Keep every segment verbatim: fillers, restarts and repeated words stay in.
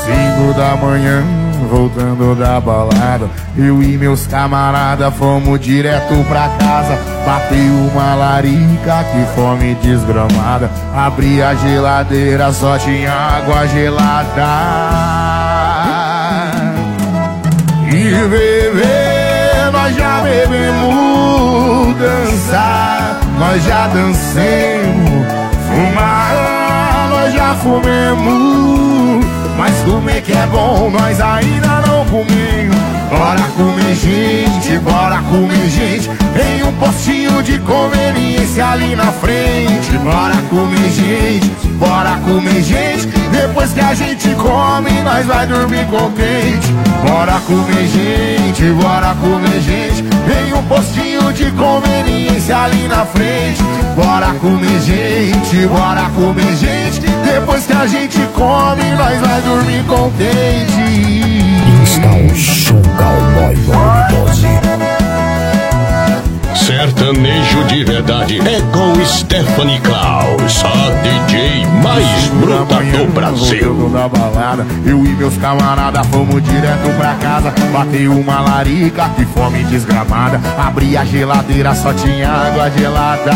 Cinco da manhã, voltando da balada, eu e meus camarada fomos direto pra casa. Bateu uma larica, que fome desgramada. Abri a geladeira, só tinha água gelada. E beber, nós já bebemos. Dançar, nós já dancemos. Fumar, nós já fumemos. Mas comer que é bom, nós ainda não comemos. Bora comer gente, bora comer gente. Tem um postinho de conveniência ali na frente. Bora comer gente, bora comer gente. Depois que a gente come, nós vai dormir contente. Bora comer gente, bora comer gente. Tem um postinho de conveniência ali na frente. Bora comer gente, bora comer gente. Depois que a gente come, nós vai dormir contente. Está o som cowboy doze. Sertanejo de verdade é com Stephanie Klaus, a D J mais bruta do Brasil. Da balada, eu e meus camarada fomos direto pra casa. Bateu uma larica, que fome desgramada. Abri a geladeira, só tinha água gelada.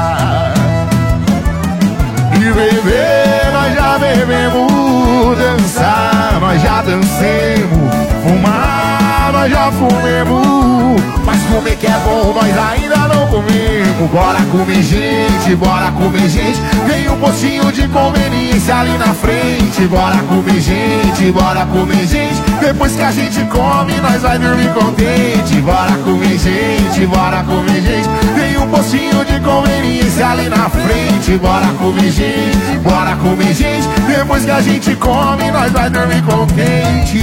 E beber, nós já bebemos. Dançar, nós já dancemos. Fumar, nós já fumemos. Mas comer que é bom, nós ainda não comemos. Bora comer gente, bora comer gente. Tem um postinho de conveniência ali na frente. Bora comer gente, bora comer gente. Depois que a gente come, nós vai dormir contente. Bora comer gente, bora comer gente. Tem um postinho de conveniência ali na frente. Bora comer gente, bora comer gente. Depois que a gente come, nós vai dormir contente.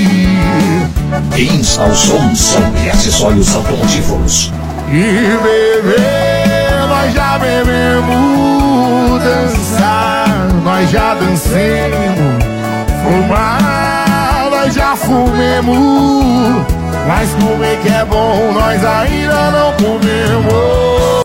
Está o som, som e acessórios automotivos. E beber, nós já bebemos. Dançar, nós já dancemos. Fumar, nós já fumemos. Mas comer que é bom, nós ainda não comemos.